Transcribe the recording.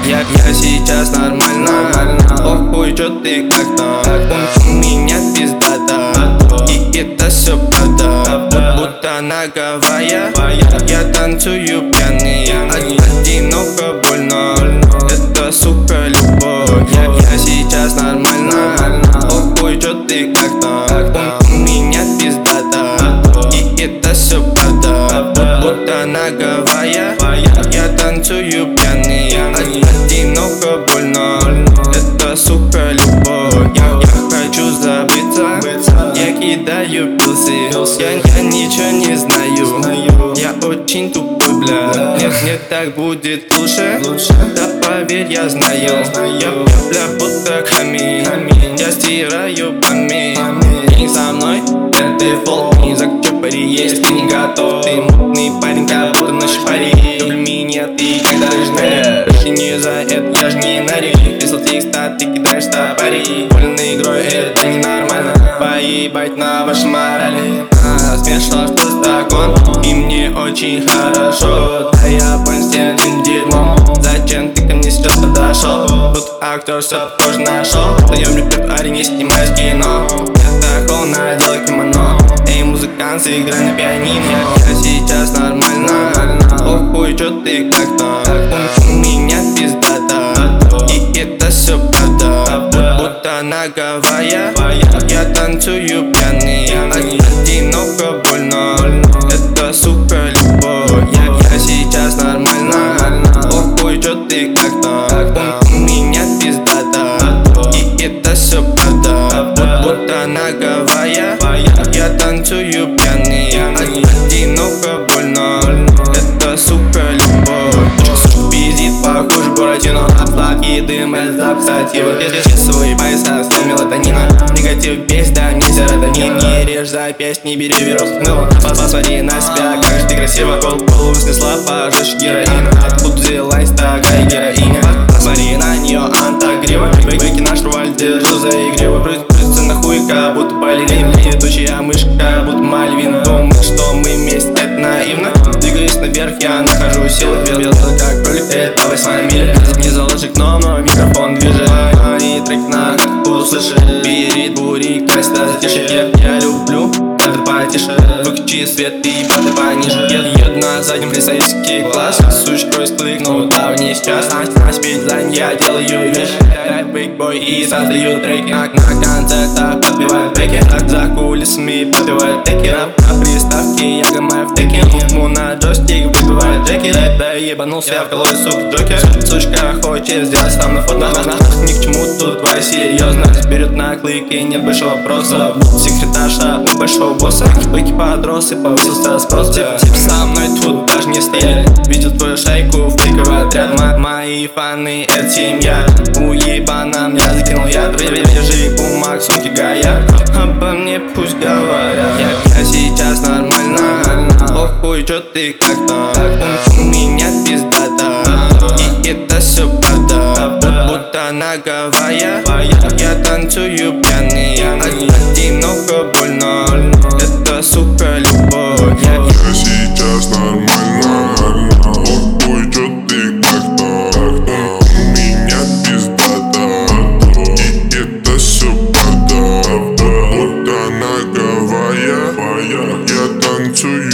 Я сейчас нормально. Охуй, чё ты как там? У меня пиздата, и это всё правда. Будто на Гавайях я танцую пьяный. Одиноко больно, это, сука, любовь. Я сейчас нормально. Охуй, чё ты как там? У меня пиздата, и это всё правда. Будто на Гавайях я танцую пьяный. Одиноко больно, это, сука, любовь. Я хочу забыться, я кидаю пилсы. Я ничего не знаю, я очень тупой, бля. Нет, так будет лучше, да поверь, я знаю. Я бля, будто камень, я стираю память. Ты со мной, это дефолт, не захочу есть, ты не готов. Ты мутный парень, как будто ночь пари. Люблю меня, ты когда рождения. Больше не за это, я ж не нарик. Писал текста, ты кидаешь топори. Вольной игрой, это ненормально. Поебать на вашей морали. Смешно, что стакон, и мне очень хорошо. Да я понял с этим дерьмом. Зачем ты ко мне сейчас подошел? Тут актер все похоже нашел. Даем репертуаре, не снимаешь кино. Я так надел кимоно. Эй, музыкант, играй на пианино. Я сейчас нормально. Охуй, чё ты как там? У меня пиздата, и это всё правда. Будто на Гавайях я танцую пьяный. Одиноко больно, это, сука, любовь. Я сейчас нормально. Охуй, чё ты как там? У меня пиздата, и это всё правда. Будто на Гавайях я танцую пьяный. Одиноко больно, это, сука, любовь. Пиздит, похож Буратино. Сладкий дым, это запсатива. Часовые пояса, слой мелатонина. Негатив бесит, да не серотонин. Не режь запястье, не бери вирус. Ну, посмотри на себя, как же ты красиво. Голову снесла, пожжешь героин. Откуда взялась такая героиня? Посмотри на нее, она так грива. Бэки наш рваль, держу за игриво. Крутится на хуй, как будто балерин. Летучая мышка, как будто Мальвин. Думает, что мы вместе, это наивно. Двигаюсь наверх, я нахожу силы. Белый как кролик, это 8 миля. Не заложик, но микрофон движет. Мои треки на услышишь. Бери, бури, кайста, затише. Я люблю, когда потише. Выключи свет и паты пониже. Еду на заднем полицейский класс. Сучкой склыкнул давний сейчас. На спид за я делаю вещи. Рэп, биг-бой и создаю треки. На концертах подбивают беки. Так за кулисами подбивают теки. На приставке я гамаю в теки. Ему на джойстик выбивает джеки. Да ебанулся в колой, сука, джокер. Сучка хочет сделать там на фото. Ни к чему тут твоя серьезность. Берет на клыки, нет больше вопросов. Секретарша у большого босса. Быки подрос и повысился спрос. Тип со мной тут даже не стояли. Видел твою шайку в фейковый отряд. Мои фаны, это семья. Уебана меня закинул я. Держи бумаг, сумки гая. Обо мне пусть говорят. Я сейчас нормально. Охуй, чё ты как там? У меня пиздата, и это всё правда. Будто на Гавайях я танцую пьяный. Одиноко больно, это, сука, любовь. Я сейчас нормально. Охуй, чё ты как там? У меня пиздата, и это всё правда. Будто на Гавайях я танцую